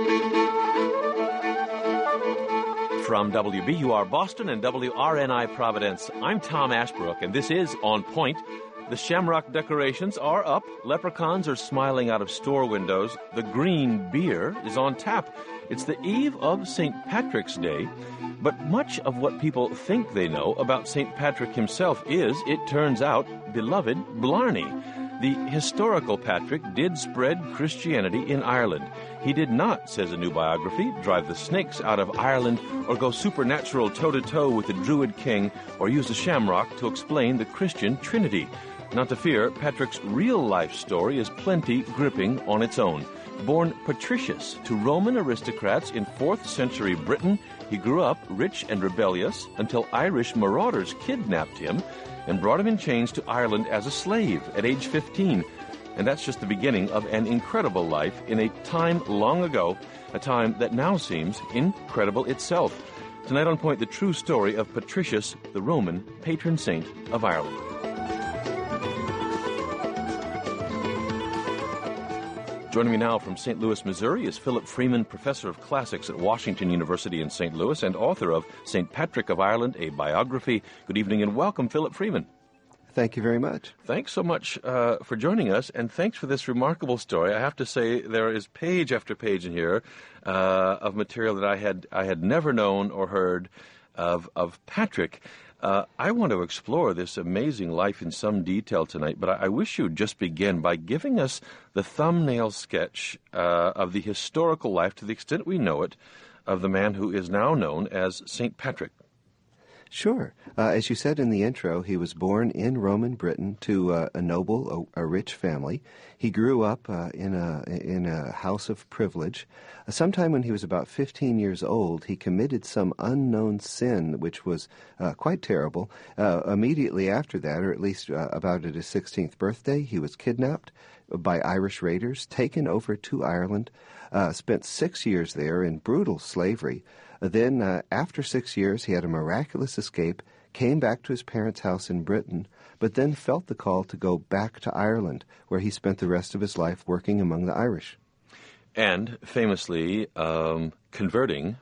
From WBUR Boston and WRNI Providence, I'm Tom Ashbrook, and this is On Point. The shamrock decorations are up, leprechauns are smiling out of store windows, the green beer is on tap. It's the eve of St. Patrick's Day, but much of what people think they know about St. Patrick himself is, it turns out, beloved Blarney. The historical Patrick did spread Christianity in Ireland. He did not, says a new biography, drive the snakes out of Ireland or go supernatural toe-to-toe with the Druid king or use a shamrock to explain the Christian Trinity. Not to fear, Patrick's real-life story is plenty gripping on its own. Born patricius to Roman aristocrats in 4th century Britain, he grew up rich and rebellious until Irish marauders kidnapped him and brought him in chains to Ireland as a slave at age 15. And that's just the beginning of an incredible life in a time long ago, a time that now seems incredible itself. Tonight on Point, the true story of Patricius, the Roman patron saint of Ireland. Joining me now from St. Louis, Missouri, is Philip Freeman, professor of classics at Washington University in St. Louis and author of St. Patrick of Ireland, a biography. Good evening and welcome, Philip Freeman. Thank you very much. Thanks so much for joining us, and thanks for this remarkable story. I have to say there is page after page in here of material that I had never known or heard of Patrick. I want to explore this amazing life in some detail tonight, but I wish you'd just begin by giving us the thumbnail sketch of the historical life, to the extent we know it, of the man who is now known as St. Patrick. Sure. As you said in the intro, he was born in Roman Britain to a noble, a rich family. He grew up in a house of privilege. Sometime when he was about 15 years old, he committed some unknown sin, which was quite terrible. Immediately after that, or at least about at his 16th birthday, he was kidnapped by Irish raiders, taken over to Ireland, spent 6 years there in brutal slavery. Then, after 6 years, he had a miraculous escape, came back to his parents' house in Britain, but then felt the call to go back to Ireland, where he spent the rest of his life working among the Irish. And famously converting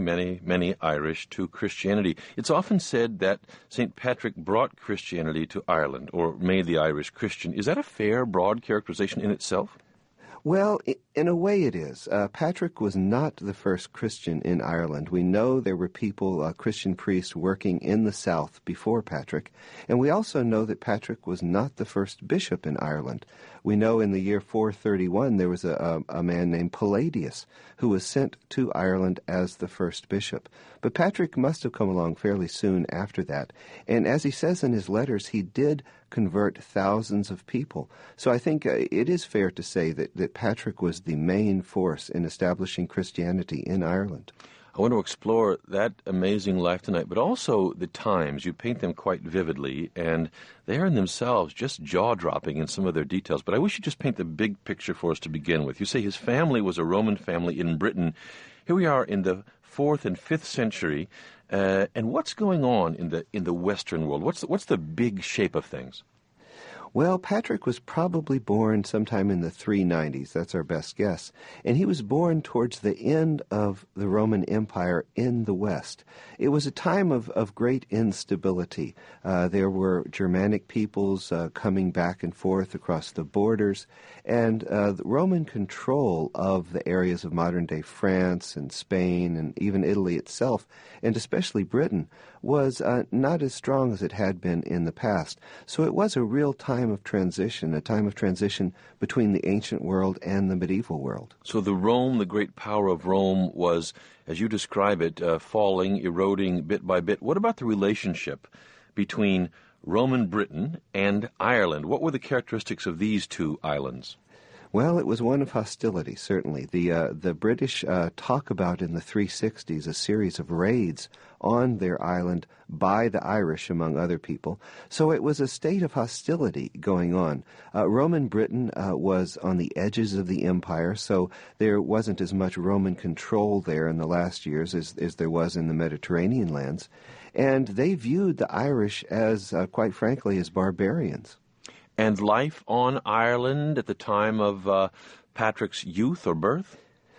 many Irish to Christianity. It's often said that St. Patrick brought Christianity to Ireland, or made the Irish Christian. Is that a fair, broad characterization in itself? Well, in a way it is. Patrick was not the first Christian in Ireland. We know there were people, Christian priests, working in the south before Patrick. And we also know that Patrick was not the first bishop in Ireland. We know in the year 431 there was a man named Palladius who was sent to Ireland as the first bishop. But Patrick must have come along fairly soon after that. And as he says in his letters, he did convert thousands of people. So I think it is fair to say that Patrick was the main force in establishing Christianity in Ireland. I want to explore that amazing life tonight, but also the times. You paint them quite vividly, and they are in themselves just jaw-dropping in some of their details. But I wish you'd just paint the big picture for us to begin with. You say his family was a Roman family in Britain. Here we are in the 4th and 5th century, and what's going on in the Western world? What's the big shape of things? Well, Patrick was probably born sometime in the 390s. That's our best guess. And he was born towards the end of the Roman Empire in the West. It was a time of great instability. There were Germanic peoples coming back and forth across the borders, and the Roman control of the areas of modern-day France and Spain and even Italy itself, and especially Britain, was not as strong as it had been in the past. So it was a real time of transition, a time of transition between the ancient world and the medieval world. So the great power of Rome was, as you describe it, falling, eroding bit by bit. What about the relationship between Roman Britain and Ireland? What were the characteristics of these two islands? Well, it was one of hostility, certainly. The British talk about in the 360s a series of raids on their island by the Irish, among other people. So it was a state of hostility going on. Roman Britain was on the edges of the empire, so there wasn't as much Roman control there in the last years as there was in the Mediterranean lands. And they viewed the Irish as, quite frankly, as barbarians. And life on Ireland at the time of Patrick's youth or birth?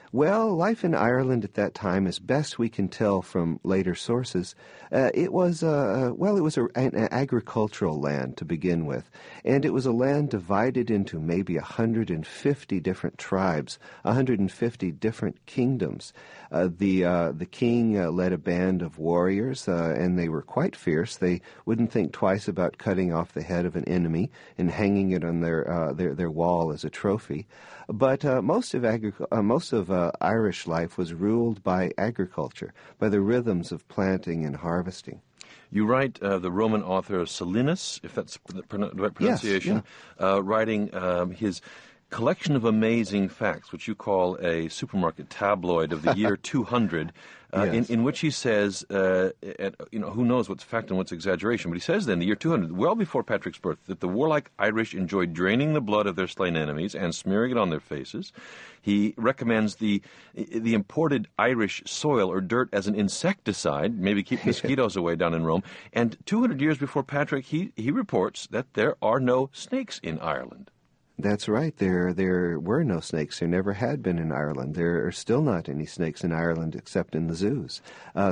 Well, life in Ireland at that time, as best we can tell from later sources, it was an agricultural land to begin with, and it was a land divided into maybe 150 different tribes, 150 different kingdoms. The king led a band of warriors, and they were quite fierce. They wouldn't think twice about cutting off the head of an enemy and hanging it on their wall as a trophy. But most of Irish life was ruled by agriculture, by the rhythms of planting and harvesting. You write the Roman author Solinus, if that's the right pronunciation, yes, yeah. Writing his collection of amazing facts, which you call a supermarket tabloid of the year 200, Yes. in which he says, who knows what's fact and what's exaggeration, but he says then, the year 200, well before Patrick's birth, that the warlike Irish enjoyed draining the blood of their slain enemies and smearing it on their faces. He recommends the imported Irish soil or dirt as an insecticide, maybe keep mosquitoes away down in Rome. And 200 years before Patrick, he reports that there are no snakes in Ireland. That's right. There were no snakes. There never had been in Ireland. There are still not any snakes in Ireland except in the zoos.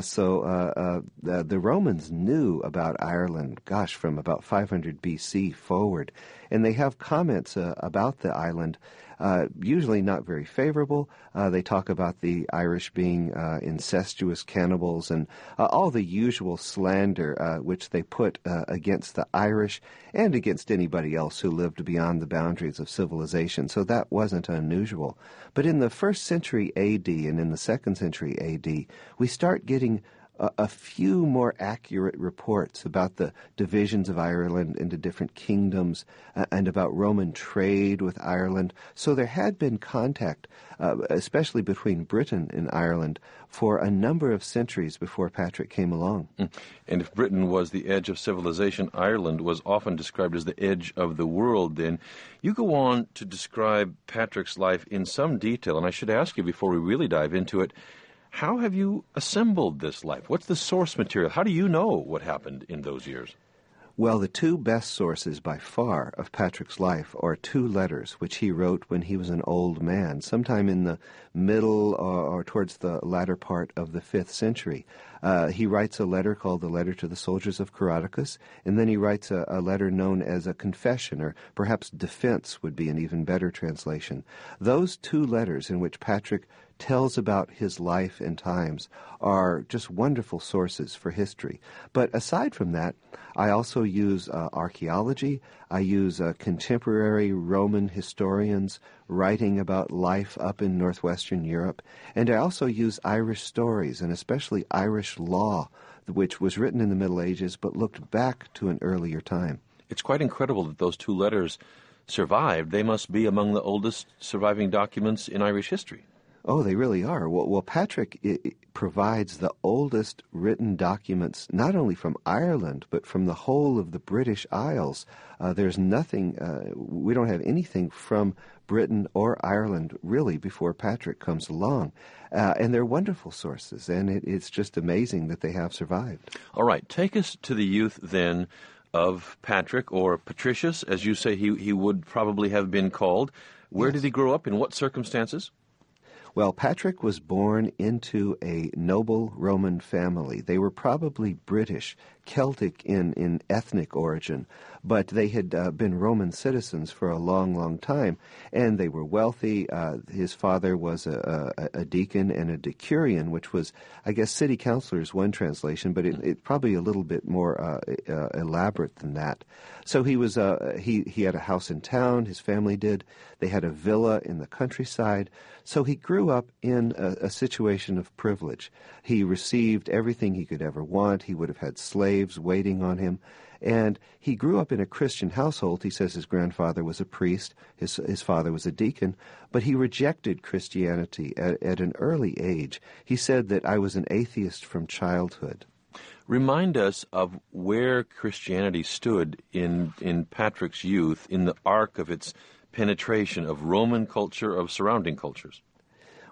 So the Romans knew about Ireland, from about 500 B.C. forward. And they have comments about the island, usually not very favorable. They talk about the Irish being incestuous cannibals and all the usual slander which they put against the Irish and against anybody else who lived beyond the boundaries of civilization. So that wasn't unusual. But in the 1st century A.D. and in the 2nd century A.D., we start getting a few more accurate reports about the divisions of Ireland into different kingdoms and about Roman trade with Ireland. So there had been contact, especially between Britain and Ireland, for a number of centuries before Patrick came along. And if Britain was the edge of civilization, Ireland was often described as the edge of the world then. You go on to describe Patrick's life in some detail, and I should ask you before we really dive into it, how have you assembled this life? What's the source material? How do you know what happened in those years? Well, the two best sources by far of Patrick's life are 2 letters which he wrote when he was an old man, sometime in the middle or towards the latter part of the 5th century. He writes a letter called the Letter to the Soldiers of Coroticus, and then he writes a letter known as a confession, or perhaps defense would be an even better translation. Those 2 letters in which Patrick tells about his life and times are just wonderful sources for history. But aside from that, I also use archaeology. I use contemporary Roman historians writing about life up in northwestern Europe. And I also use Irish stories, and especially Irish law, which was written in the Middle Ages but looked back to an earlier time. It's quite incredible that those 2 letters survived. They must be among the oldest surviving documents in Irish history. Oh, they really are. Well, Patrick provides the oldest written documents, not only from Ireland, but from the whole of the British Isles. There's nothing, we don't have anything from Britain or Ireland, really, before Patrick comes along. And they're wonderful sources, and it's just amazing that they have survived. All right, take us to the youth, then, of Patrick, or Patricius, as you say he would probably have been called. Where did he grow up? In what circumstances? Well, Patrick was born into a noble Roman family. They were probably British, Celtic in ethnic origin, but they had been Roman citizens for a long, long time, and they were wealthy. His father was a deacon and a decurion, which was, I guess, city councilor is one translation, but it's probably a little bit more elaborate than that. So he was he had a house in town, his family did. They had a villa in the countryside. So he grew up in a situation of privilege. He received everything he could ever want. He would have had slaves waiting on him. And he grew up in a Christian household. He says his grandfather was a priest, his father was a deacon, but he rejected Christianity at an early age. He said that I was an atheist from childhood. Remind us of where Christianity stood in Patrick's youth, in the arc of its penetration of Roman culture, of surrounding cultures.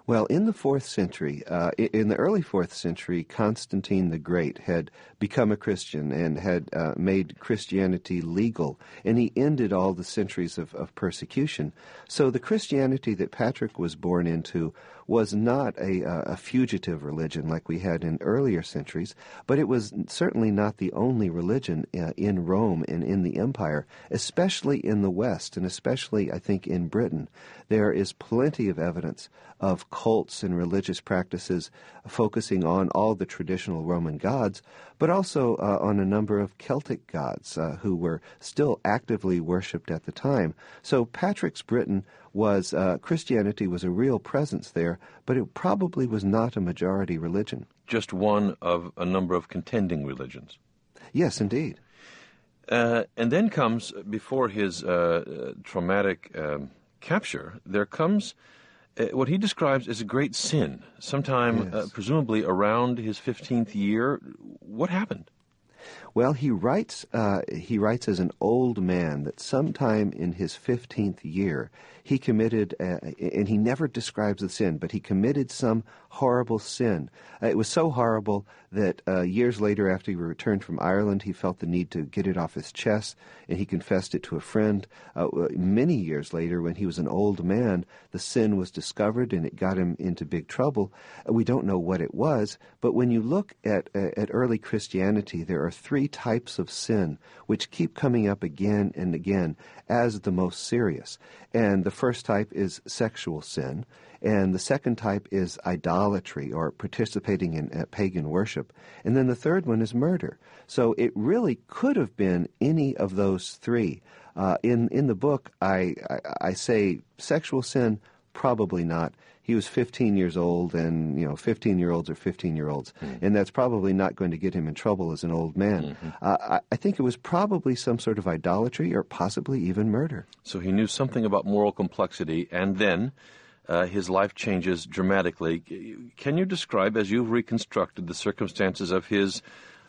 Well, in the 4th century, in the early 4th century, Constantine the Great had become a Christian and had made Christianity legal, and he ended all the centuries of persecution. So the Christianity that Patrick was born into was not a fugitive religion like we had in earlier centuries, but it was certainly not the only religion in Rome and in the empire, especially in the West, and especially, I think, in Britain. There is plenty of evidence of cults and religious practices focusing on all the traditional Roman gods, but also on a number of Celtic gods who were still actively worshipped at the time. So Patrick's Britain was, Christianity was a real presence there, but it probably was not a majority religion. Just one of a number of contending religions. Yes, indeed. And then comes, before his traumatic capture, there comes what he describes as a great sin, sometime Yes. presumably around his 15th year. What happened? Well, he writes as an old man that sometime in his 15th year he committed, and he never describes the sin, but he committed some horrible sin. It was so horrible that years later, after he returned from Ireland, he felt the need to get it off his chest, and he confessed it to a friend. Many years later, when he was an old man, the sin was discovered, and it got him into big trouble. We don't know what it was, but when you look at early Christianity, there are 3 types of sin which keep coming up again and again as the most serious. And the first type is sexual sin, and the second type is idolatry, or participating in pagan worship, and then the third one is murder. So it really could have been any of those 3. In the book, I say sexual sin, probably not. He was 15 years old, and 15-year-olds are 15-year-olds, and that's probably not going to get him in trouble as an old man. I think it was probably some sort of idolatry, or possibly even murder. So he knew something about moral complexity, and then his life changes dramatically. Can you describe, as you've reconstructed, the circumstances of his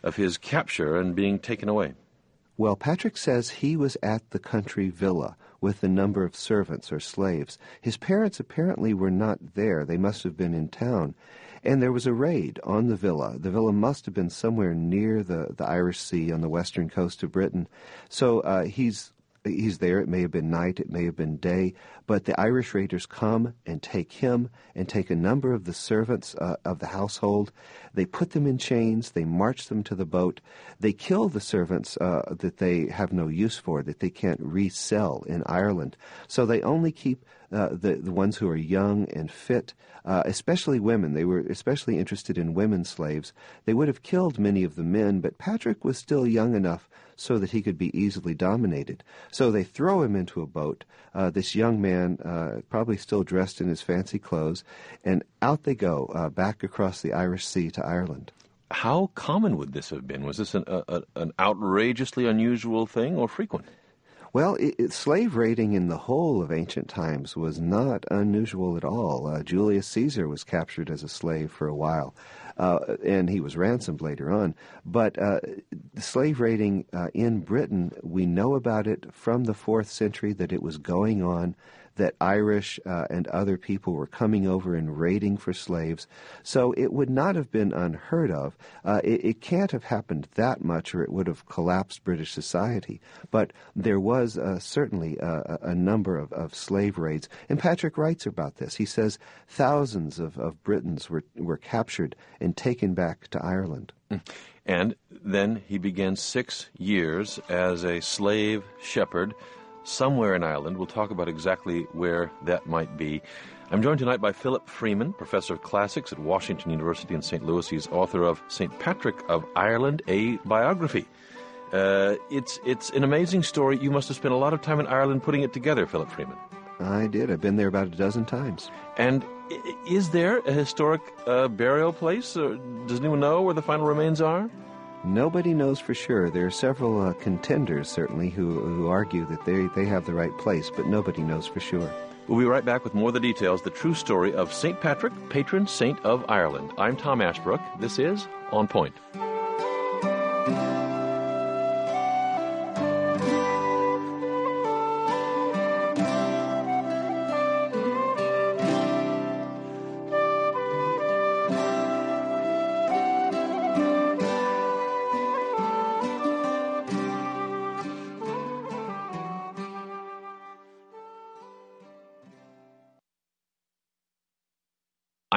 capture and being taken away? Well, Patrick says he was at the country villa with a number of servants or slaves. His parents apparently were not there. They must have been in town. And there was a raid on the villa. The villa must have been somewhere near the Irish Sea on the western coast of Britain. So he's there. It may have been night, it may have been day, but the Irish raiders come and take him and take a number of the servants of the household. They put them in chains, they march them to the boat, they kill the servants that they have no use for, that they can't resell in Ireland. So they only keep the ones who are young and fit, especially women. They were especially interested in women slaves. They would have killed many of the men, but Patrick was still young enough so that he could be easily dominated. So they throw him into a boat, this young man, probably still dressed in his fancy clothes, and out they go, back across the Irish Sea to Ireland. How common would this have been? Was this an outrageously unusual thing, or frequent? Well, slave raiding in the whole of ancient times was not unusual at all. Julius Caesar was captured as a slave for a while, and he was ransomed later on. But slave raiding in Britain, we know about it from the 4th century, that it was going on, that Irish and other people were coming over and raiding for slaves. So it would not have been unheard of. It can't have happened that much, or it would have collapsed British society. But there was certainly a number of slave raids. And Patrick writes about this. He says thousands of Britons were captured and taken back to Ireland. And then he began 6 years as a slave shepherd somewhere in Ireland. We'll talk about exactly where that might be. I'm joined tonight by Philip Freeman, professor of classics at Washington University in St. Louis. He's author of St. Patrick of Ireland, a biography. It's an amazing story. You must have spent a lot of time in Ireland putting it together, Philip Freeman. I did. I've been there about a dozen times. And is there a historic burial place? Or does anyone know where the final remains are? Nobody knows for sure. There are several contenders, certainly, who argue that they have the right place, but nobody knows for sure. We'll be right back with more of the details, the true story of St. Patrick, patron saint of Ireland. I'm Tom Ashbrook. This is On Point.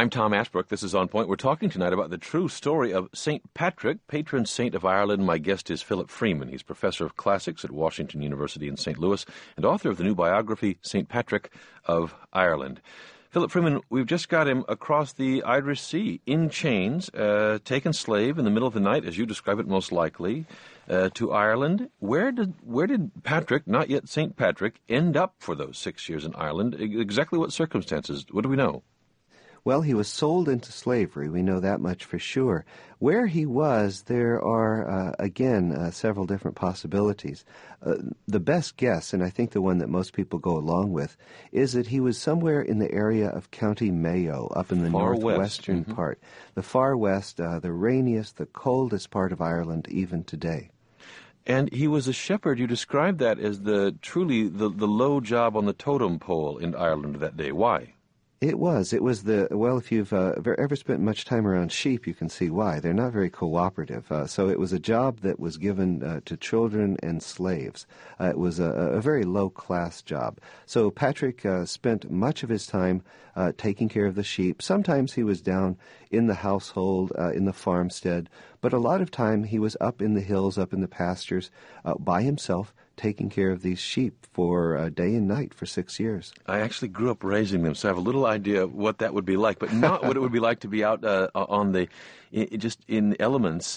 I'm Tom Ashbrook. This is On Point. We're talking tonight about the true story of St. Patrick, patron saint of Ireland. My guest is Philip Freeman. He's professor of classics at Washington University in St. Louis and author of the new biography, St. Patrick of Ireland. Philip Freeman, we've just got him across the Irish Sea in chains, taken slave in the middle of the night, as you describe it most likely, to Ireland. Where did Patrick, not yet St. Patrick, end up for those 6 years in Ireland? Exactly what circumstances? What do we know? Well, he was sold into slavery. We know that much for sure. Where he was, there are, several different possibilities. The best guess, and I think the one that most people go along with, is that he was somewhere in the area of County Mayo, up in the northwestern part. The far west, the rainiest, the coldest part of Ireland even today. And he was a shepherd. You described that as truly the low job on the totem pole in Ireland that day. Why? It was if you've ever spent much time around sheep, you can see why. They're not very cooperative. So it was a job that was given to children and slaves. It was a very low-class job. So Patrick spent much of his time taking care of the sheep. Sometimes he was down in the household, in the farmstead, but a lot of time he was up in the hills, up in the pastures, by himself, taking care of these sheep for day and night for 6 years. I actually grew up raising them, so I have a little idea of what that would be like, but not what it would be like to be out just in elements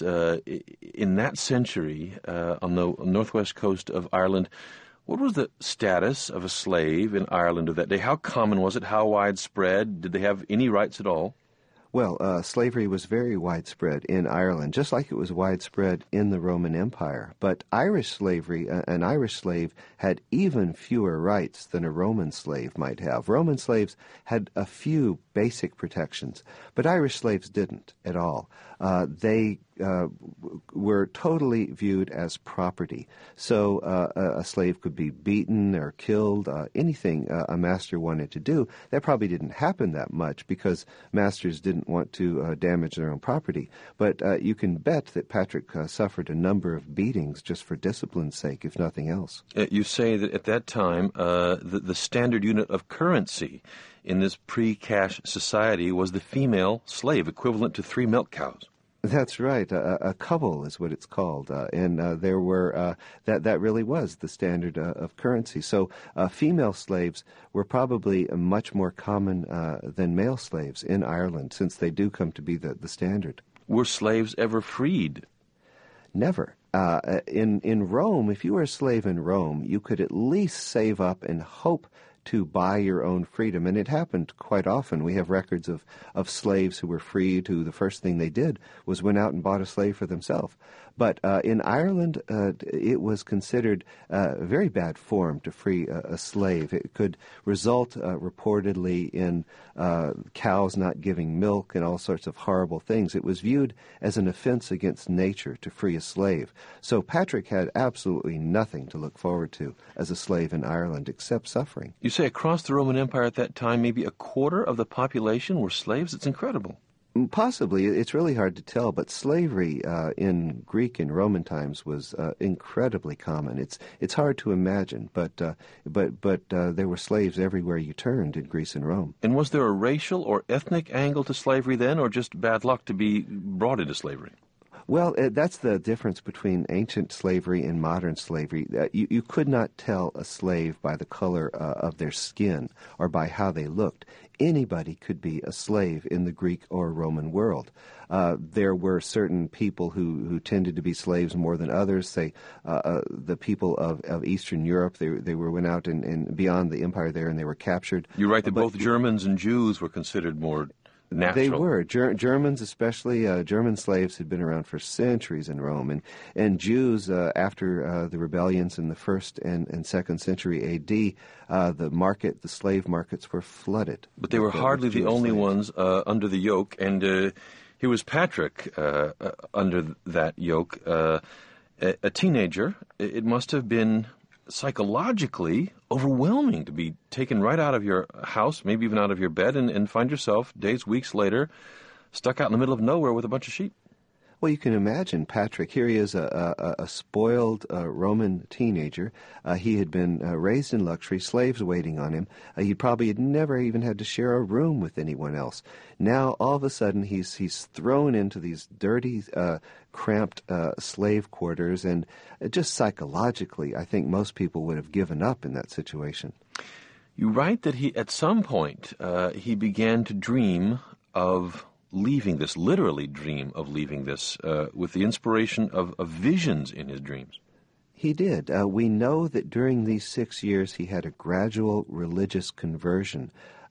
in that century on the northwest coast of Ireland. What was the status of a slave in Ireland of that day? How common was it? How widespread? Did they have any rights at all? Well, slavery was very widespread in Ireland, just like it was widespread in the Roman Empire. But Irish slavery, an Irish slave had even fewer rights than a Roman slave might have. Roman slaves had a few basic protections, but Irish slaves didn't at all. They were totally viewed as property. So a slave could be beaten or killed, anything a master wanted to do. That probably didn't happen that much because masters didn't want to damage their own property. But you can bet that Patrick suffered a number of beatings just for discipline's sake, if nothing else. You say that at that time, the standard unit of currency in this pre-cash society was the female slave, equivalent to 3 milk cows. That's right. A couple is what it's called, and there were that really was the standard of currency. So female slaves were probably much more common than male slaves in Ireland, since they do come to be the standard. Were slaves ever freed? Never. In Rome, if you were a slave in Rome, you could at least save up and hope to buy your own freedom. And it happened quite often. We have records of slaves who were freed, who the first thing they did was went out and bought a slave for themselves. But in Ireland, it was considered very bad form to free a slave. It could result reportedly in cows not giving milk and all sorts of horrible things. It was viewed as an offense against nature to free a slave. So Patrick had absolutely nothing to look forward to as a slave in Ireland except suffering. You say across the Roman Empire at that time, maybe a quarter of the population were slaves? It's incredible. Possibly. It's really hard to tell, but slavery in Greek and Roman times was incredibly common. It's hard to imagine, but there were slaves everywhere you turned in Greece and Rome. And was there a racial or ethnic angle to slavery then, or just bad luck to be brought into slavery? Well, that's the difference between ancient slavery and modern slavery. You could not tell a slave by the color of their skin or by how they looked. Anybody could be a slave in the Greek or Roman world. There were certain people who tended to be slaves more than others. Say, the people of Eastern Europe, they went out and beyond the empire there, and they were captured. You're right that both Germans and Jews were considered more natural. They were. Germans, especially, German slaves had been around for centuries in Rome. And Jews, after the rebellions in the 1st and 2nd century A.D., the slave markets were flooded. But they were hardly the only ones under the yoke. And here was Patrick under that yoke, a teenager. It must have been psychologically overwhelming to be taken right out of your house, maybe even out of your bed, and find yourself days, weeks later, stuck out in the middle of nowhere with a bunch of sheep. Well, you can imagine Patrick. Here he is, a spoiled Roman teenager. He had been raised in luxury, slaves waiting on him. He probably had never even had to share a room with anyone else. Now, all of a sudden, he's thrown into these dirty, cramped slave quarters, and just psychologically, I think most people would have given up in that situation. You write that at some point, he began to dream of leaving this, literally dream of leaving this, with the inspiration of visions in his dreams. He did. We know that during these 6 years he had a gradual religious conversion.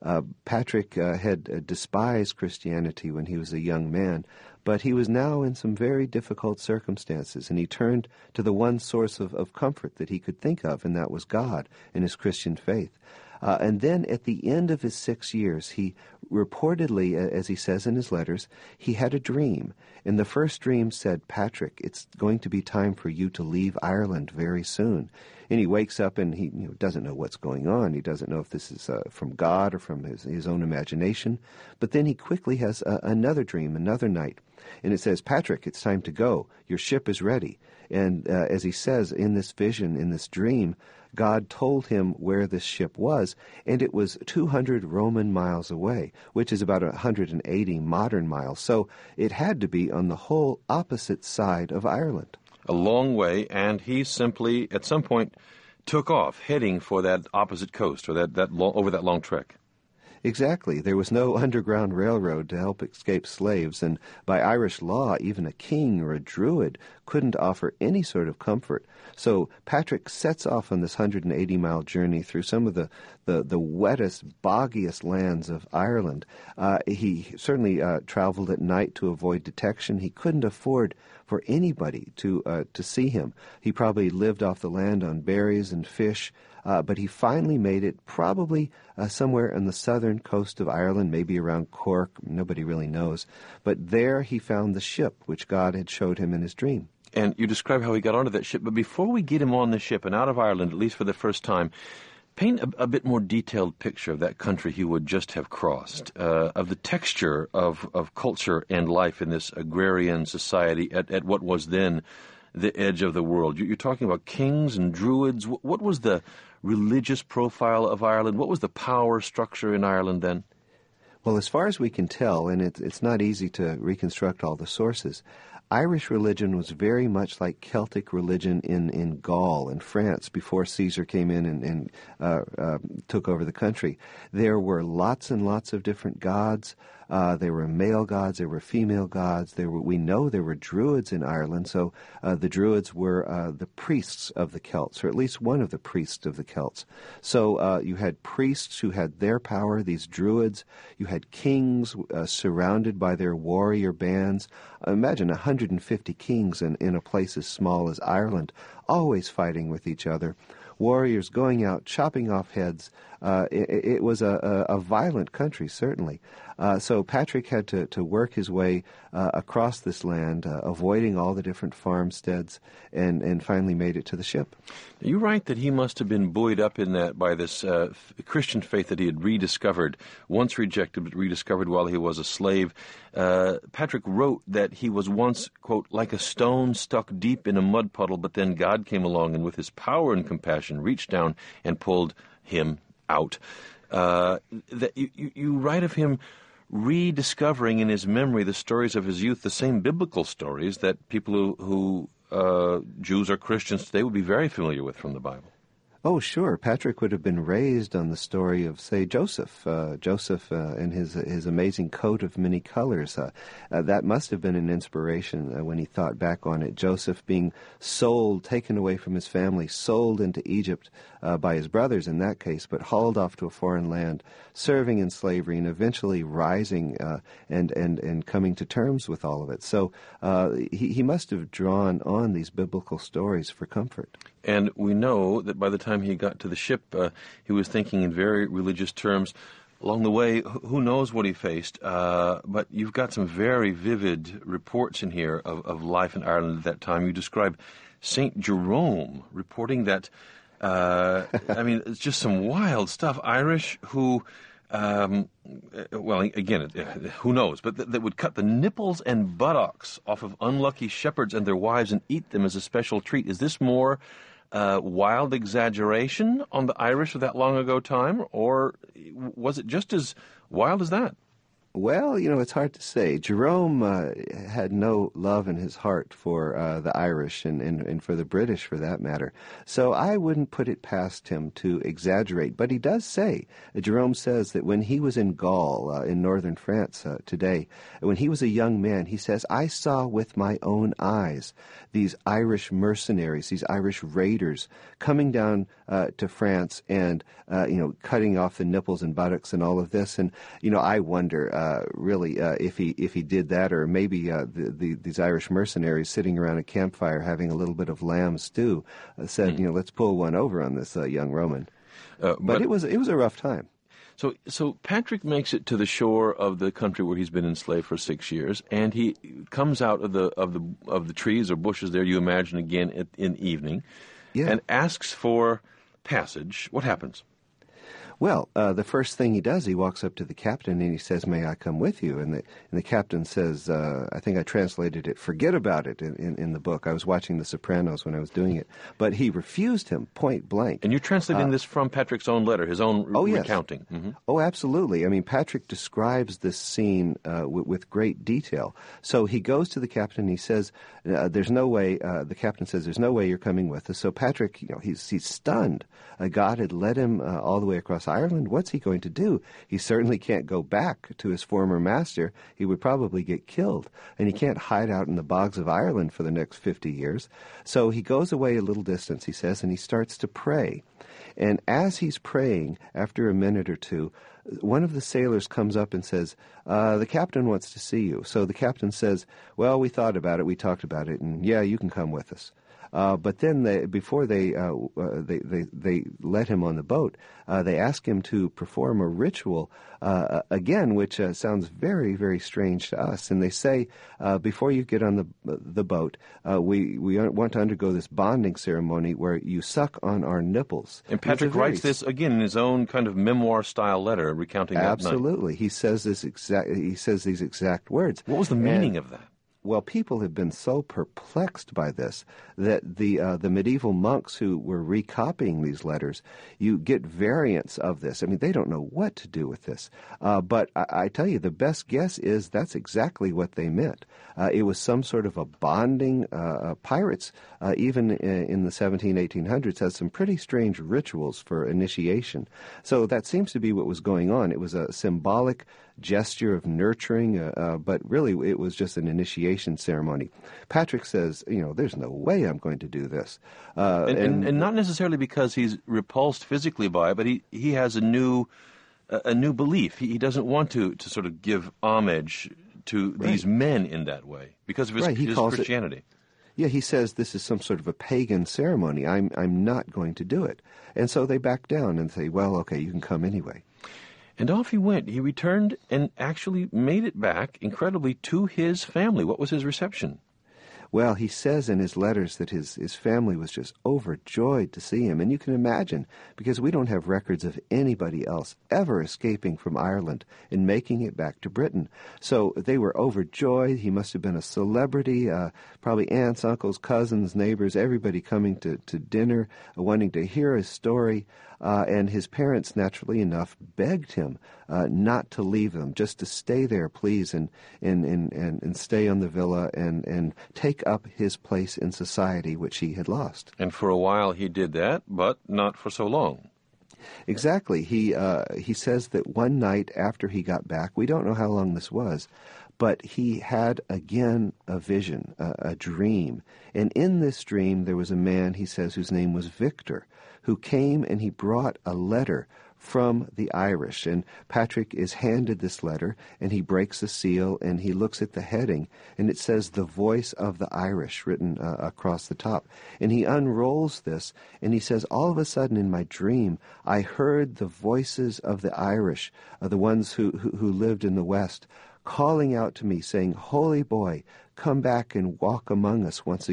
Patrick had despised Christianity when he was a young man, but he was now in some very difficult circumstances, and he turned to the one source of comfort that he could think of, and that was God and his Christian faith. And then at the end of his 6 years, he reportedly, as he says in his letters, he had a dream. And the first dream said, Patrick, it's going to be time for you to leave Ireland very soon. And he wakes up and he doesn't know what's going on. He doesn't know if this is from God or from his own imagination. But then he quickly has another dream, another night. And it says, Patrick, it's time to go. Your ship is ready. And as he says in this vision, in this dream, God told him where this ship was, and it was 200 Roman miles away, which is about 180 modern miles. So it had to be on the whole opposite side of Ireland. A long way, and he simply, at some point, took off, heading for that opposite coast, or over that long trek. Exactly. There was no underground railroad to help escape slaves, and by Irish law, even a king or a druid couldn't offer any sort of comfort. So Patrick sets off on this 180-mile journey through some of the wettest, boggiest lands of Ireland. He certainly traveled at night to avoid detection. He couldn't afford for anybody to see him. He probably lived off the land on berries and fish, but he finally made it probably somewhere on the southern coast of Ireland, maybe around Cork. Nobody really knows. But there he found the ship which God had showed him in his dream. And you describe how he got onto that ship. But before we get him on the ship and out of Ireland, at least for the first time, paint a bit more detailed picture of that country he would just have crossed, of the texture of culture and life in this agrarian society at what was then the edge of the world. You're talking about kings and druids. What was the religious profile of Ireland? What was the power structure in Ireland then? Well, as far as we can tell, and it's not easy to reconstruct all the sources, Irish religion was very much like Celtic religion in Gaul and France before Caesar came in and took over the country. There were lots and lots of different gods. There were male gods, there were female gods. We know there were druids in Ireland, so the druids were the priests of the Celts, or at least one of the priests of the Celts. So you had priests who had their power, these druids. You had kings surrounded by their warrior bands. Imagine 150 kings in a place as small as Ireland, always fighting with each other. Warriors going out, chopping off heads. It was a violent country, certainly. So Patrick had to work his way across this land, avoiding all the different farmsteads, and finally made it to the ship. You write that he must have been buoyed up in that by this Christian faith that he had rediscovered, once rejected but rediscovered while he was a slave. Patrick wrote that he was once, quote, like a stone stuck deep in a mud puddle, but then God came along and with his power and compassion reached down and pulled him out. That you write of him rediscovering in his memory the stories of his youth, the same biblical stories that people who Jews or Christians today would be very familiar with from the Bible. Oh, sure. Patrick would have been raised on the story of, say, Joseph. Joseph and his amazing coat of many colors. That must have been an inspiration when he thought back on it. Joseph being sold, taken away from his family, sold into Egypt by his brothers in that case, but hauled off to a foreign land, serving in slavery, and eventually rising and coming to terms with all of it. So he must have drawn on these biblical stories for comfort. And we know that by the time he got to the ship, he was thinking in very religious terms. Along the way, who knows what he faced, but you've got some very vivid reports in here of life in Ireland at that time. You describe St. Jerome reporting that, it's just some wild stuff. Irish who Well, again, who knows? But that would cut the nipples and buttocks off of unlucky shepherds and their wives and eat them as a special treat. Is this more wild exaggeration on the Irish of that long ago time, or was it just as wild as that? Well, it's hard to say. Jerome had no love in his heart for the Irish and for the British, for that matter. So I wouldn't put it past him to exaggerate. But he does say, Jerome says that when he was in Gaul, in northern France today, when he was a young man, he says, I saw with my own eyes these Irish mercenaries, these Irish raiders coming down to France and, cutting off the nipples and buttocks and all of this. And, I wonder, really, if he did that, or maybe these Irish mercenaries sitting around a campfire having a little bit of lamb stew said, let's pull one over on this young Roman. But it was a rough time. So Patrick makes it to the shore of the country where he's been enslaved for 6 years, and he comes out of the trees or bushes there. You imagine again in evening, and asks for passage. What happens? Well, the first thing he does, he walks up to the captain and he says, may I come with you? And the captain says, I think I translated it, forget about it in the book. I was watching The Sopranos when I was doing it. But he refused him point blank. And you're translating this from Patrick's own letter, his own recounting. Yes. Mm-hmm. Oh, absolutely. I mean, Patrick describes this scene with great detail. So he goes to the captain and he says, there's no way, the captain says, there's no way you're coming with us. So Patrick, he's stunned. God had led him all the way across Ireland. What's he going to do? He certainly can't go back to his former master. He would probably get killed. And he can't hide out in the bogs of Ireland for the next 50 years. So he goes away a little distance, he says, and he starts to pray. And as he's praying, after a minute or two, one of the sailors comes up and says, the captain wants to see you. So the captain says, well, we thought about it, we talked about it, and yeah, you can come with us. But then before they let him on the boat, they ask him to perform a ritual again, which sounds very, very strange to us. And they say, before you get on the boat, we want to undergo this bonding ceremony where you suck on our nipples. And Patrick writes this again in his own kind of memoir-style letter, recounting that night. Absolutely, he says these exact words. What was the meaning of that? Well, people have been so perplexed by this that the medieval monks who were recopying these letters, you get variants of this. I mean, they don't know what to do with this. But I tell you, the best guess is that's exactly what they meant. It was some sort of a bonding. Pirates, even in the 1800s, had some pretty strange rituals for initiation. So that seems to be what was going on. It was a symbolic gesture of nurturing, but really it was just an initiation ceremony. Patrick says, there's no way I'm going to do this. And not necessarily because he's repulsed physically by it, but he has a new belief. He doesn't want to sort of give homage to these men in that way because of his Christianity. He says this is some sort of a pagan ceremony. I'm not going to do it. And so they back down and say, well, okay, you can come anyway. And off he went. He returned and actually made it back, incredibly, to his family. What was his reception? Well, he says in his letters that his family was just overjoyed to see him. And you can imagine, because we don't have records of anybody else ever escaping from Ireland and making it back to Britain. So they were overjoyed. He must have been a celebrity, probably aunts, uncles, cousins, neighbors, everybody coming to dinner, wanting to hear his story. And his parents, naturally enough, begged him not to leave them, just to stay there, please, and stay on the villa and take up his place in society, which he had lost. And for a while he did that, but not for so long. Exactly. He says that one night after he got back, we don't know how long this was, but he had again a vision, a dream. And in this dream there was a man, he says, whose name was Victor, who came and he brought a letter from the Irish. And Patrick is handed this letter, and he breaks the seal, and he looks at the heading, and it says, "The Voice of the Irish," written across the top. And he unrolls this, and he says, all of a sudden in my dream, I heard the voices of the Irish, the ones who lived in the West, calling out to me, saying, "Holy boy, come back and walk among us once again."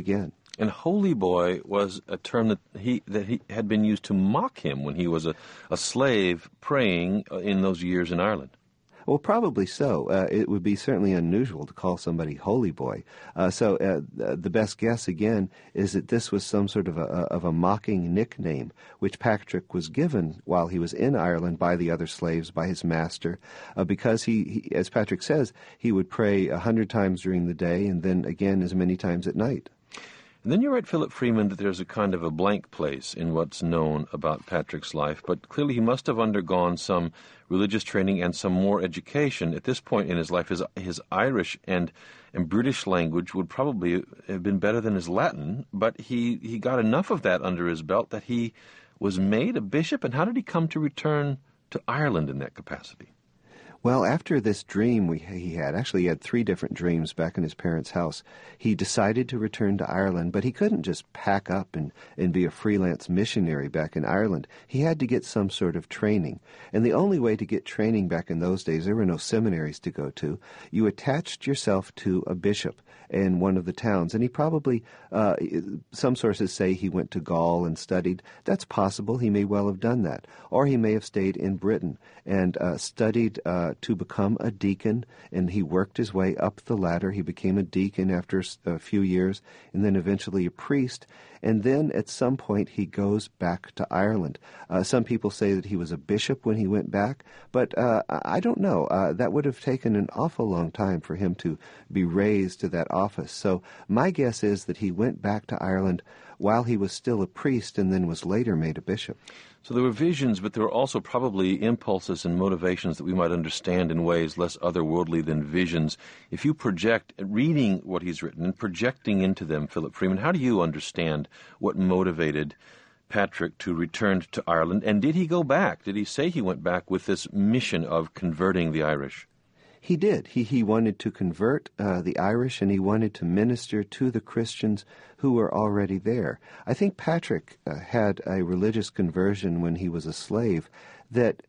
And holy boy was a term that he had been used to mock him when he was a slave praying in those years in Ireland. Well, probably so. It would be certainly unusual to call somebody holy boy. So the best guess, again, is that this was some sort of a mocking nickname, which Patrick was given while he was in Ireland by the other slaves, by his master, because he, as Patrick says, he would pray 100 times during the day and then again as many times at night. And then you write, Philip Freeman, that there's a kind of a blank place in what's known about Patrick's life, but clearly he must have undergone some religious training and some more education. At this point in his life, his Irish and British language would probably have been better than his Latin, but he got enough of that under his belt that he was made a bishop. And how did he come to return to Ireland in that capacity? Well, after this dream he had 3 different dreams back in his parents' house. He decided to return to Ireland, but he couldn't just pack up and be a freelance missionary back in Ireland. He had to get some sort of training. And the only way to get training back in those days, there were no seminaries to go to. You attached yourself to a bishop in one of the towns. And he probably, some sources say he went to Gaul and studied. That's possible. He may well have done that. Or he may have stayed in Britain and studied to become a deacon, and he worked his way up the ladder. He became a deacon after a few years, and then eventually a priest. And then at some point he goes back to Ireland. Some people say that he was a bishop when he went back, but I don't know. That would have taken an awful long time for him to be raised to that office. So my guess is that he went back to Ireland while he was still a priest and then was later made a bishop. So there were visions, but there were also probably impulses and motivations that we might understand in ways less otherworldly than visions. If you project, reading what he's written and projecting into them, Philip Freeman, how do you understand what motivated Patrick to return to Ireland? And did he go back? Did he say he went back with this mission of converting the Irish? He did. He wanted to convert the Irish, and he wanted to minister to the Christians who were already there. I think Patrick had a religious conversion when he was a slave that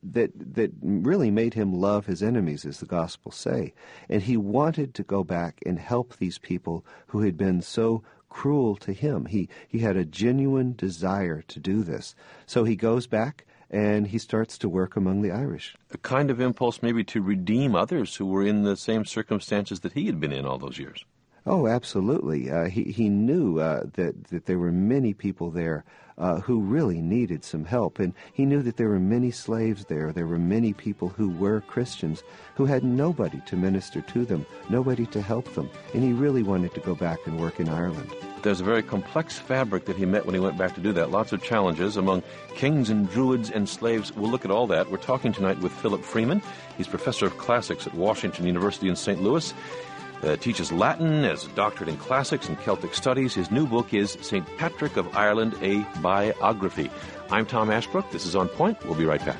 really made him love his enemies, as the Gospels say. And he wanted to go back and help these people who had been so cruel to him. He had a genuine desire to do this. So he goes back and he starts to work among the Irish. A kind of impulse maybe to redeem others who were in the same circumstances that he had been in all those years. Oh, absolutely. He knew that there were many people there who really needed some help, and he knew that there were many slaves there. There were many people who were Christians who had nobody to minister to them, nobody to help them, and he really wanted to go back and work in Ireland. There's a very complex fabric that he met when he went back to do that. Lots of challenges among kings and druids and slaves. We'll look at all that. We're talking tonight with Philip Freeman. He's professor of classics at Washington University in St. Louis. Teaches Latin, has a doctorate in classics and Celtic studies. His new book is St. Patrick of Ireland, a Biography. I'm Tom Ashbrook. This is On Point. We'll be right back.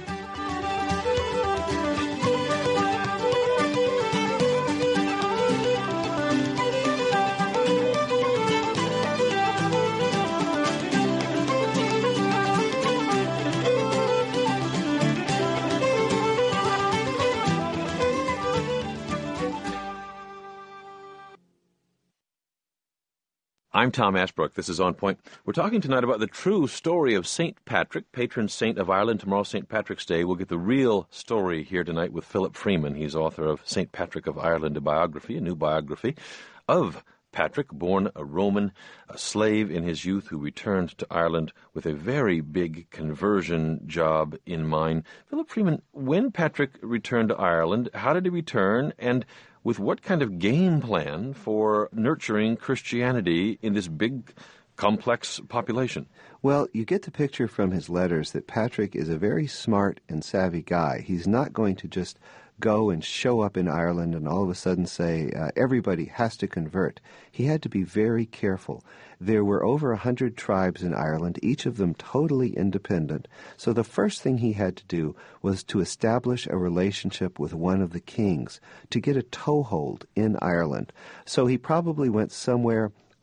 I'm Tom Ashbrook. This is On Point. We're talking tonight about the true story of St. Patrick, patron saint of Ireland. Tomorrow, St. Patrick's Day. We'll get the real story here tonight with Philip Freeman. He's author of St. Patrick of Ireland, a biography, a new biography of Patrick, born a Roman, a slave in his youth who returned to Ireland with a very big conversion job in mind. Philip Freeman, when Patrick returned to Ireland, how did he return, and with what kind of game plan for nurturing Christianity in this big, complex population? Well, you get the picture from his letters that Patrick is a very smart and savvy guy. He's not going to just go and show up in Ireland and all of a sudden say, everybody has to convert. He had to be very careful. There were over 100 tribes in Ireland, each of them totally independent. So the first thing he had to do was to establish a relationship with one of the kings, to get a toehold in Ireland. So he probably went somewhere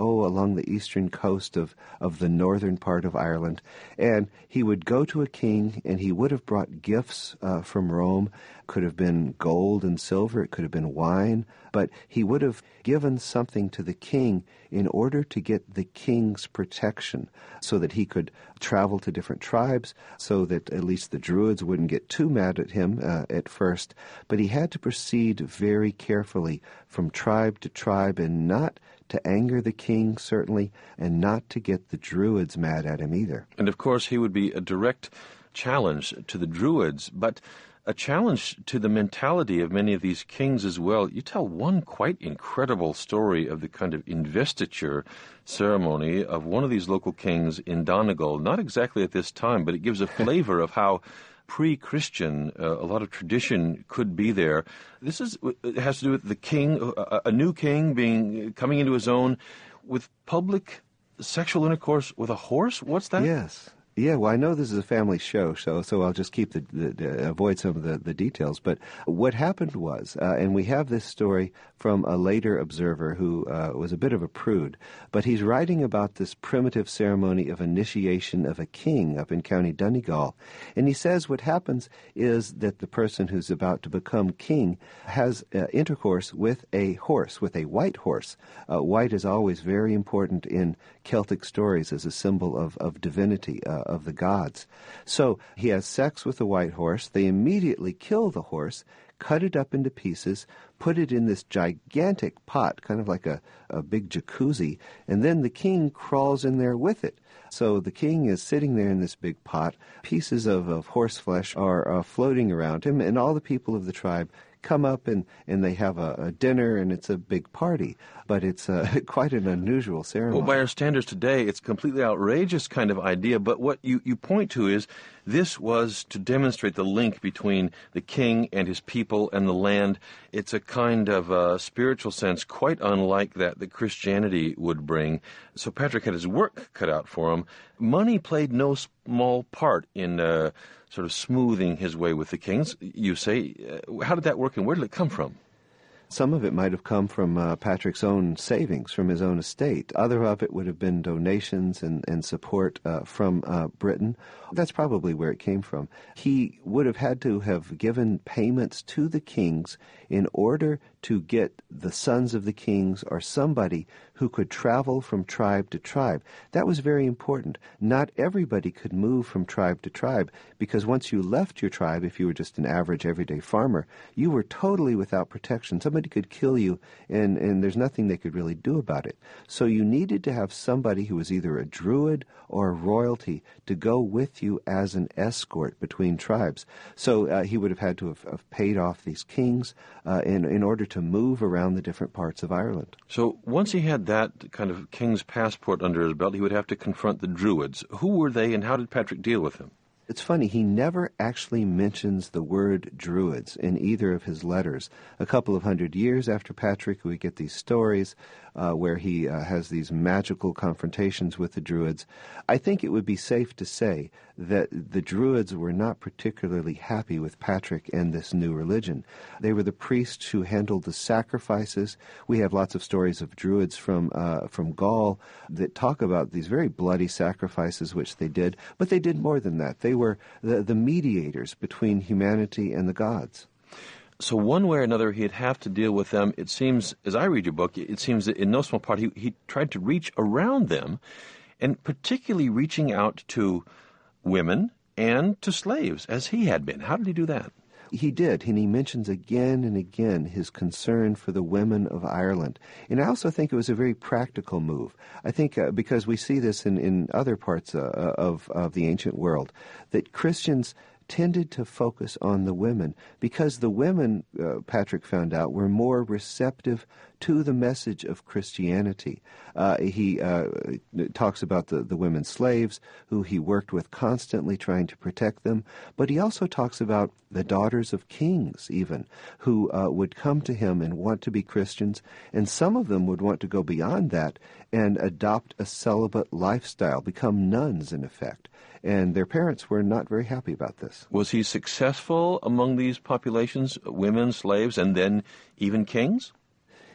along the eastern coast of the northern part of Ireland. And he would go to a king, and he would have brought gifts from Rome. Could have been gold and silver, it could have been wine, but he would have given something to the king in order to get the king's protection, so that he could travel to different tribes, so that at least the Druids wouldn't get too mad at him at first. But he had to proceed very carefully from tribe to tribe, and not to anger the king, certainly, and not to get the Druids mad at him either. And of course he would be a direct challenge to the Druids, but a challenge to the mentality of many of these kings as well. You tell one quite incredible story of the kind of investiture ceremony of one of these local kings in Donegal, not exactly at this time, but it gives a flavor of how pre-Christian a lot of tradition could be there. It has to do with the king, a new king coming into his own with public sexual intercourse with a horse. What's that? Yes. Yeah, well, I know this is a family show, so I'll just keep avoid some of the details. But what happened was, and we have this story from a later observer who was a bit of a prude, but he's writing about this primitive ceremony of initiation of a king up in County Donegal. And he says what happens is that the person who's about to become king has intercourse with a horse, with a white horse. White is always very important in Celtic stories as a symbol of divinity, of the gods. So he has sex with the white horse. They immediately kill the horse, cut it up into pieces, put it in this gigantic pot, kind of like a big jacuzzi, and then the king crawls in there with it. So the king is sitting there in this big pot. Pieces of horse flesh are floating around him, and all the people of the tribe come up and they have a dinner, and it's a big party. But it's quite an unusual ceremony. Well, by our standards today, it's a completely outrageous kind of idea, but what you point to is this was to demonstrate the link between the king and his people and the land. It's a kind of spiritual sense quite unlike that Christianity would bring. So Patrick had his work cut out for him. Money played no small part in sort of smoothing his way with the kings, you say. How did that work, and where did it come from? Some of it might have come from Patrick's own savings, from his own estate. Other of it would have been donations and support from Britain. That's probably where it came from. He would have had to have given payments to the kings in order to get the sons of the kings or somebody who could travel from tribe to tribe. That was very important. Not everybody could move from tribe to tribe, because once you left your tribe, if you were just an average everyday farmer, you were totally without protection. Somebody could kill you, and there's nothing they could really do about it. So you needed to have somebody who was either a druid or a royalty to go with you as an escort between tribes. So he would have had to have paid off these kings in order to move around the different parts of Ireland. So once he had that kind of king's passport under his belt, he would have to confront the Druids. Who were they, and how did Patrick deal with them? It's funny, he never actually mentions the word Druids in either of his letters. A couple of hundred years after Patrick, we get these stories where he has these magical confrontations with the Druids. I think it would be safe to say that the Druids were not particularly happy with Patrick and this new religion. They were the priests who handled the sacrifices. We have lots of stories of Druids from Gaul that talk about these very bloody sacrifices which they did, but they did more than that. They were the mediators between humanity and the gods. So one way or another, he'd have to deal with them. It seems, as I read your book, it seems that in no small part he tried to reach around them, and particularly reaching out to women and to slaves, as he had been. How did he do that? He did, and he mentions again and again his concern for the women of Ireland. And I also think it was a very practical move. I think because we see this in other parts of the ancient world, that Christians tended to focus on the women because the women, Patrick found out, were more receptive to the message of Christianity. He talks about the women slaves who he worked with constantly trying to protect them, but he also talks about the daughters of kings even, who would come to him and want to be Christians, and some of them would want to go beyond that and adopt a celibate lifestyle, become nuns in effect. And their parents were not very happy about this. Was he successful among these populations, women, slaves, and then even kings?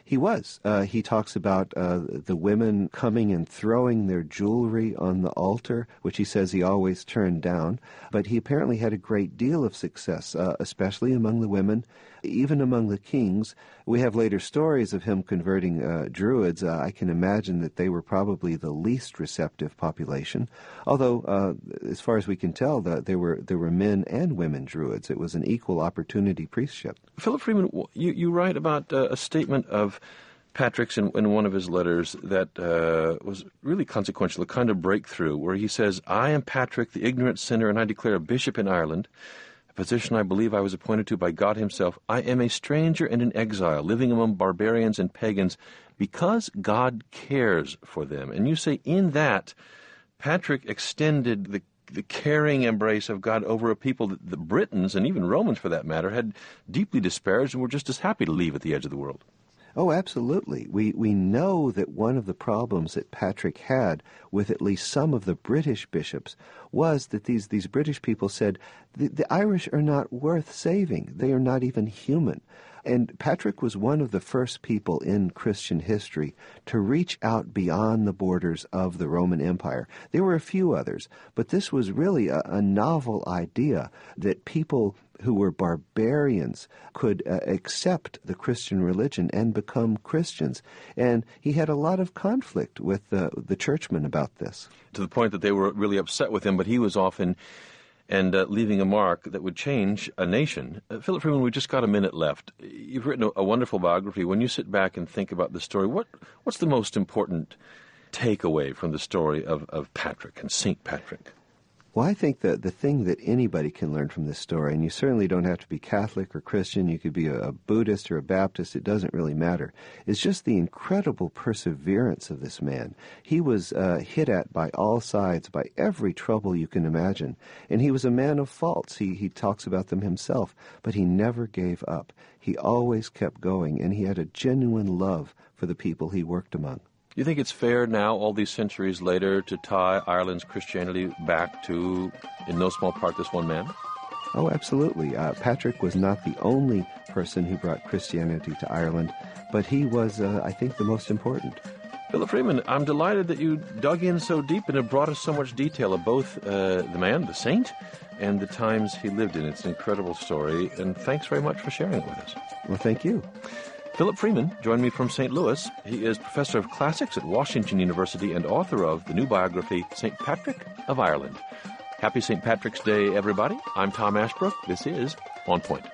He was. He talks about the women coming and throwing their jewelry on the altar, which he says he always turned down. But he apparently had a great deal of success, especially among the women, even among the kings. We have later stories of him converting Druids. I can imagine that they were probably the least receptive population, although, as far as we can tell, there were men and women Druids. It was an equal opportunity priestship. Philip Freeman, you write about a statement of Patrick's in one of his letters that was really consequential, a kind of breakthrough, where he says, "I am Patrick, the ignorant sinner, and I declare a bishop in Ireland, a position I believe I was appointed to by God himself. I am a stranger and an exile, living among barbarians and pagans, because God cares for them." And you say in that, Patrick extended the caring embrace of God over a people that the Britons, and even Romans for that matter, had deeply disparaged and were just as happy to leave at the edge of the world. Oh, absolutely. We know that one of the problems that Patrick had with at least some of the British bishops was that these British people said, the Irish are not worth saving. They are not even human. And Patrick was one of the first people in Christian history to reach out beyond the borders of the Roman Empire. There were a few others, but this was really a novel idea that people who were barbarians could accept the Christian religion and become Christians. And he had a lot of conflict with the churchmen about this. To the point that they were really upset with him, but he was often leaving a mark that would change a nation. Philip Freeman, we just got a minute left. You've written a wonderful biography. When you sit back and think about the story, what's the most important takeaway from the story of Patrick and St. Patrick? Well, I think that the thing that anybody can learn from this story, and you certainly don't have to be Catholic or Christian, you could be a Buddhist or a Baptist, it doesn't really matter, is just the incredible perseverance of this man. He was hit at by all sides, by every trouble you can imagine, and he was a man of faults. He talks about them himself, but he never gave up. He always kept going, and he had a genuine love for the people he worked among. Do you think it's fair now, all these centuries later, to tie Ireland's Christianity back to, in no small part, this one man? Oh, absolutely. Patrick was not the only person who brought Christianity to Ireland, but he was, I think, the most important. Philip Freeman, I'm delighted that you dug in so deep and have brought us so much detail of both the man, the saint, and the times he lived in. It's an incredible story, and thanks very much for sharing it with us. Well, thank you. Philip Freeman joined me from St. Louis. He is professor of classics at Washington University and author of the new biography, St. Patrick of Ireland. Happy St. Patrick's Day, everybody. I'm Tom Ashbrook. This is On Point.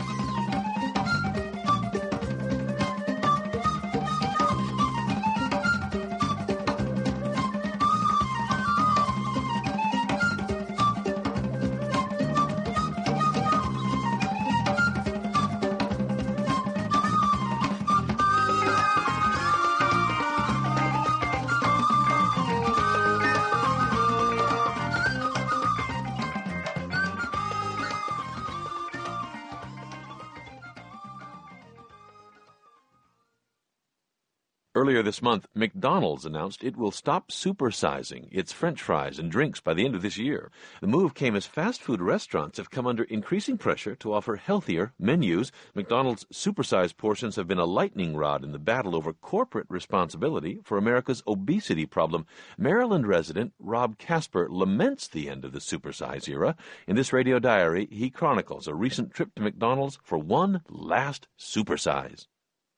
Earlier this month, McDonald's announced it will stop supersizing its French fries and drinks by the end of this year. The move came as fast food restaurants have come under increasing pressure to offer healthier menus. McDonald's supersized portions have been a lightning rod in the battle over corporate responsibility for America's obesity problem. Maryland resident Rob Casper laments the end of the supersize era. In this radio diary, he chronicles a recent trip to McDonald's for one last supersize.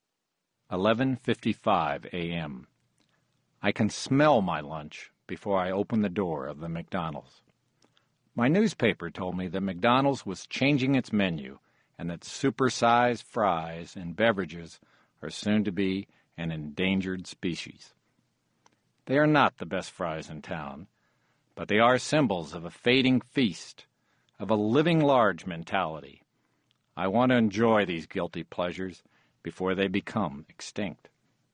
11:55 a.m. I can smell my lunch before I open the door of the McDonald's. My newspaper told me that McDonald's was changing its menu and that supersized fries and beverages are soon to be an endangered species. They are not the best fries in town, but they are symbols of a fading feast, of a living large mentality. I want to enjoy these guilty pleasures before they become extinct.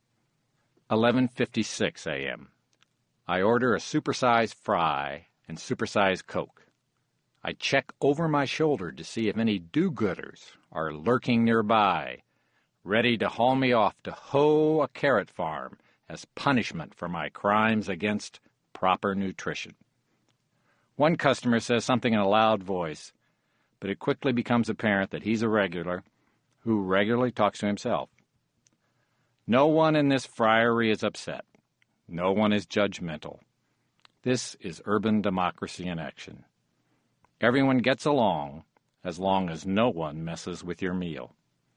11:56 a.m. I order a supersized fry and supersized Coke. I check over my shoulder to see if any do-gooders are lurking nearby, ready to haul me off to hoe a carrot farm as punishment for my crimes against proper nutrition. One customer says something in a loud voice, but it quickly becomes apparent that he's a regular who regularly talks to himself. No one in this friary is upset. No one is judgmental. This is urban democracy in action. Everyone gets along as long as no one messes with your meal.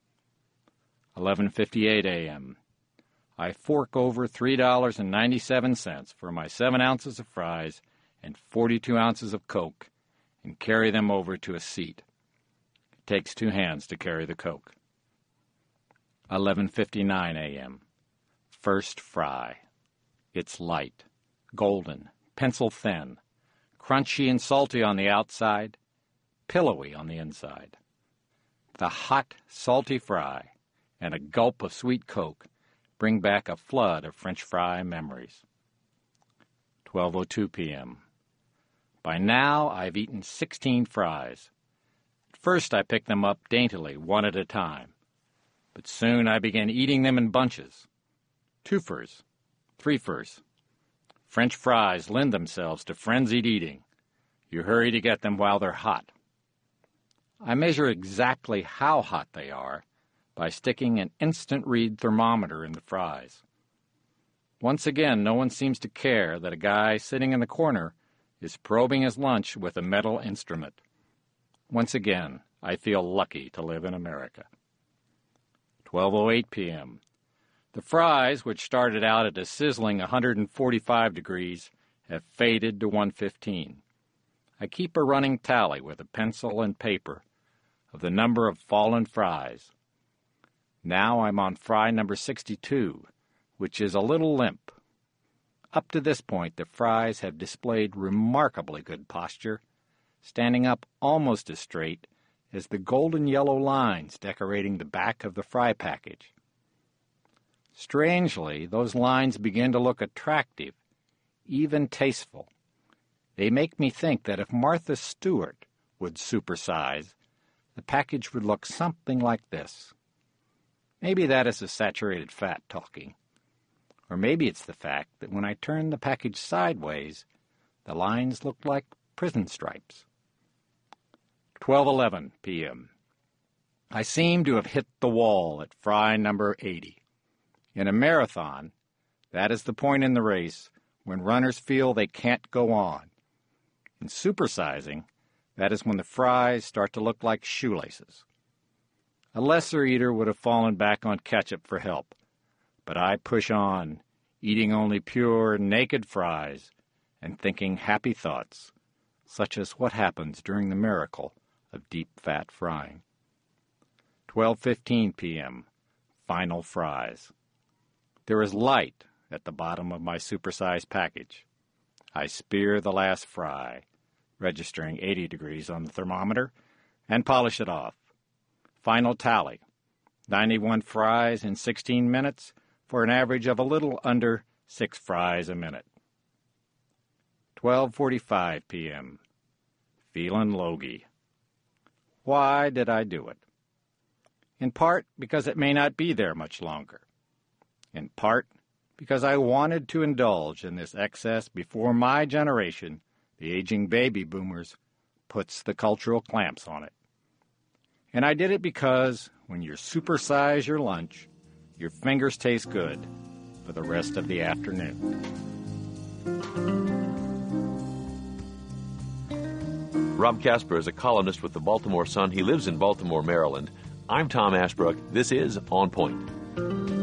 11:58 a.m. I fork over $3.97 for my 7 ounces of fries and 42 ounces of Coke and carry them over to a seat. It takes 2 hands to carry the Coke. 11:59 a.m. First fry. It's light, golden, pencil thin, crunchy and salty on the outside, pillowy on the inside. The hot, salty fry and a gulp of sweet Coke bring back a flood of French fry memories. 12:02 p.m. By now, I've eaten 16 fries. At first, I picked them up daintily, one at a time. But soon I began eating them in bunches. 2-fers, 3-fers. French fries lend themselves to frenzied eating. You hurry to get them while they're hot. I measure exactly how hot they are by sticking an instant-read thermometer in the fries. Once again, no one seems to care that a guy sitting in the corner is probing his lunch with a metal instrument. Once again, I feel lucky to live in America. 12:08 p.m. The fries, which started out at a sizzling 145 degrees, have faded to 115. I keep a running tally with a pencil and paper of the number of fallen fries. Now I'm on fry number 62, which is a little limp. Up to this point, the fries have displayed remarkably good posture, standing up almost as straight as the golden yellow lines decorating the back of the fry package. Strangely, those lines begin to look attractive, even tasteful. They make me think that if Martha Stewart would supersize, the package would look something like this. Maybe that is the saturated fat talking. Or maybe it's the fact that when I turn the package sideways, the lines look like prison stripes. 12:11 p.m. I seem to have hit the wall at fry number 80. In a marathon, that is the point in the race when runners feel they can't go on. In supersizing, that is when the fries start to look like shoelaces. A lesser eater would have fallen back on ketchup for help, but I push on, eating only pure, naked fries and thinking happy thoughts, such as what happens during the miracle of deep-fat frying. 12:15 p.m. Final fries. There is light at the bottom of my supersized package. I spear the last fry, registering 80 degrees on the thermometer, and polish it off. Final tally, 91 fries in 16 minutes for an average of a little under 6 fries a minute. 12:45 p.m. Feeling logy. Why did I do it? In part because it may not be there much longer. In part because I wanted to indulge in this excess before my generation, the aging baby boomers, puts the cultural clamps on it. And I did it because when you supersize your lunch, your fingers taste good for the rest of the afternoon. Rob Casper is a columnist with the Baltimore Sun. He lives in Baltimore, Maryland. I'm Tom Ashbrook. This is On Point.